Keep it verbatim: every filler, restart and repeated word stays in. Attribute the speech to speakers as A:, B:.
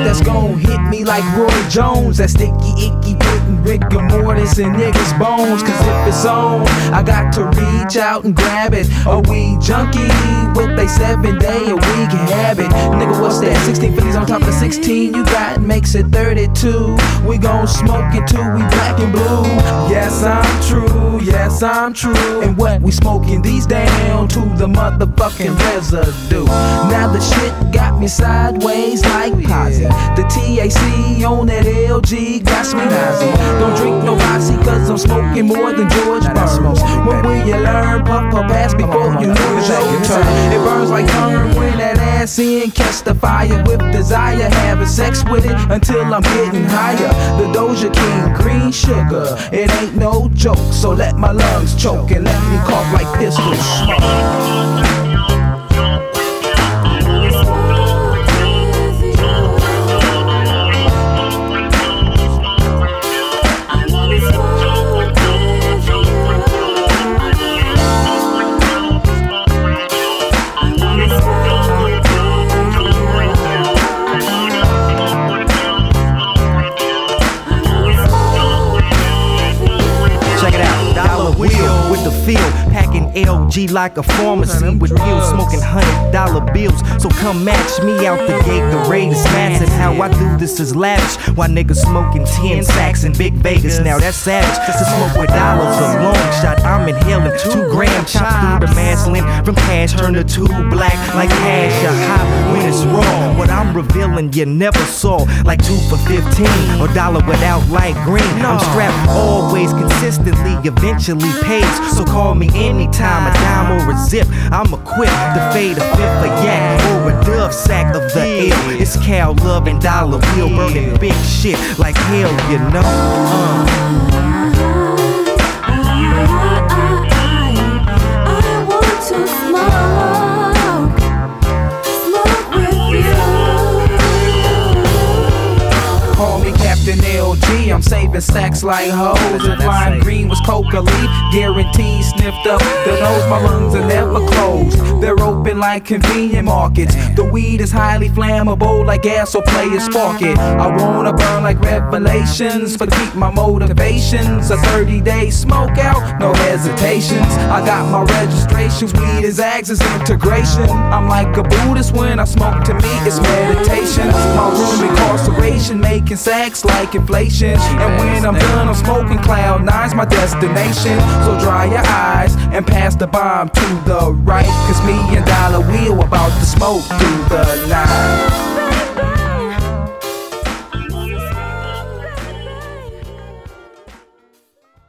A: that's gon' hit me like Roy Jones. That sticky, icky, putting rigor mortis in niggas' bones. Cause if it's on, I got to reach out and grab it. A weed junkie with a seven day a week habit. Nigga, what's that? sixteen fifties on top of the sixteen you got makes it thirty-two. We gon' smoke it till we black and blue. Yes, I'm true. Yes, I'm true. And what we smoking these down to the motherfucking residue. Now the shit got me sideways like Posy. The T H C on that L G got me nausea. Don't drink no Mossy cause I'm smoking more than George Burns. When will you learn? Puff or pass before you lose your turn. It burns like burn when that ass in. Catch the fire with desire. Having sex with it until I'm getting higher. The Doja King green sugar. It ain't no joke. So let my lungs choke and let me cough like pistol smoke.
B: With the field, packing L G like a pharmacy with pills, smoking hundred dollar bills. So come match me out the gate. The rate is massive. How I do this is lavish. While niggas smoking ten sacks in Big Vegas. Now that's savage. Just to smoke with dollars a long shot. I'm inhaling two gram chop through the masculine. From cash turn to two black like cash. A hot when it's raw. What I'm revealing you never saw. Like two for fifteen or dollar without light green. I'm strapped always consistently. Eventually pays. So call me anytime, a dime or a zip. I'm equipped to fade a fifth of yak or a dove sack of the ill. It's Cal Love and Dollar Bill burning big shit like hell, you know. Uh.
C: I want to smoke, smoke with you.
A: Call me Captain L G, I'm saving stacks like hoes. If lime green was coca leaf, guaranteed sniffed up. The nose, my lungs are never closed. They're open like convenient markets. The weed is highly flammable like gas, so players spark it. I wanna burn like revelations, but keep my motivations. A thirty day smoke out, no hesitations. I got my registrations, weed is axis integration. I'm like a Buddhist when I smoke, to me it's meditation. My room incarceration, making sacks like inflation. And when I'm done, I'm smoking cloud nine's my destination. So dry your eyes and pass the bomb to the right. Cause me and Dollar Wheel about to smoke through the night.